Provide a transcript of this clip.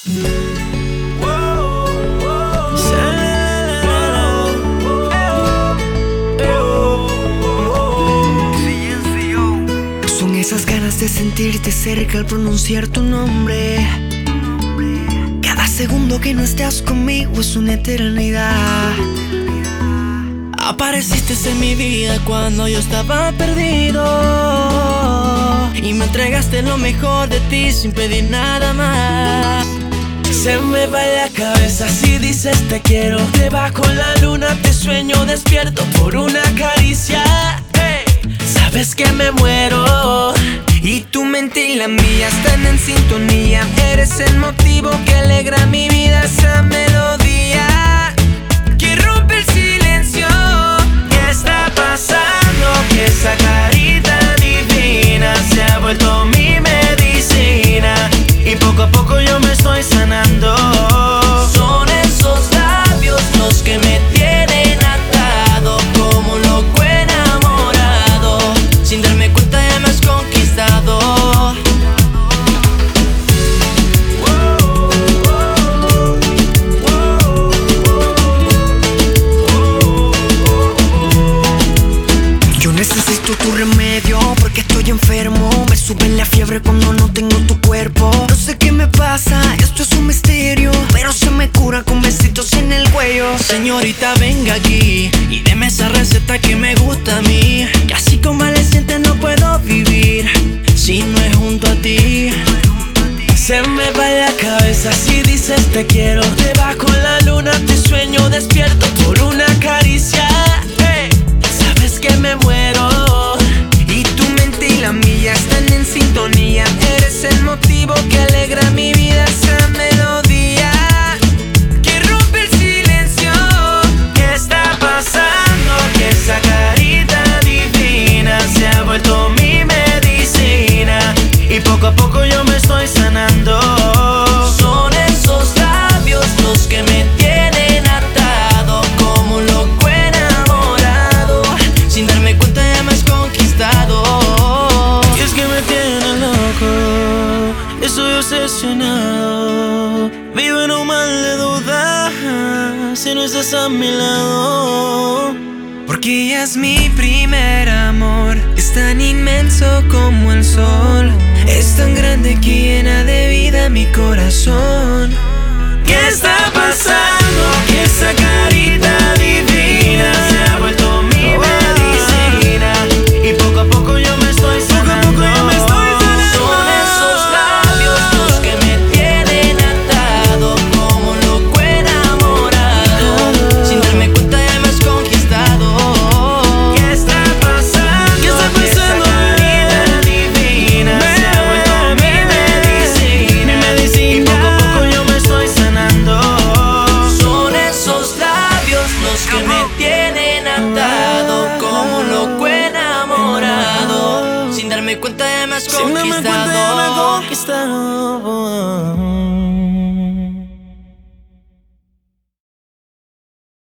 Son esas ganas de sentirte cerca al pronunciar tu nombre. Cada segundo que no estás conmigo es una eternidad. Apareciste en mi vida cuando yo estaba perdido y me entregaste lo mejor de ti sin pedir nada más. Se me va la cabeza si dices te quiero. Debajo la luna te sueño despierto por una caricia. Hey, sabes que me muero. Y tu mente y la mía están en sintonía. Eres el motivo que alegra mi vida, esa melodía que rompe el silencio. ¿Qué está pasando? Que esa carita divina se ha vuelto mi medicina y poco a poco yo me estoy sanando. Son esos labios los que me tienen atado como un loco enamorado. Sin darme cuenta ya me has conquistado. Yo necesito tu remedio porque estoy enfermo. Me sube la fiebre cuando no tengo tu cuerpo. No sé qué me pasa, esto es un misterio, pero se me cura con besitos en el cuello. Señorita, venga aquí y deme esa receta que me gusta a mí. Casi convaleciente no puedo vivir si no es junto a ti. Se me va la cabeza si dices te quiero. Debajo la luna te sueño despierto por una caricia. Hey, sabes que me muero. Y tu mente y la mía están en sintonía. Eres el motivo que alegra mi vida, esa melodía que rompe el silencio. ¿Qué está pasando? Que esa carita divina se ha vuelto mi medicina y poco a poco yo me estoy sanando. Son esos labios los que me tienen atado como un loco enamorado. Sin darme cuenta ya me has conquistado. Y es que me tienes loco, estoy obsesionado. Vivo en un mal de duda si no estás a mi lado. Porque ella es mi primer amor. Es tan inmenso como el sol. Es tan grande que llena de vida mi corazón. ¿Qué está pasando? Que esa carita divina se ha vuelto mi medicina y poco a poco yo me estoy sanando. Son esos labios los que me tienen atado como un loco enamorado. Sin darme cuenta ya me has conquistado. ¿Qué está pasando? Que esa carita divina se ha vuelto mi medicina y poco a poco yo me estoy sanando. Son esos labios los que me tienen atado como un loco enamorado. Sin darme cuenta ya me has conquistado.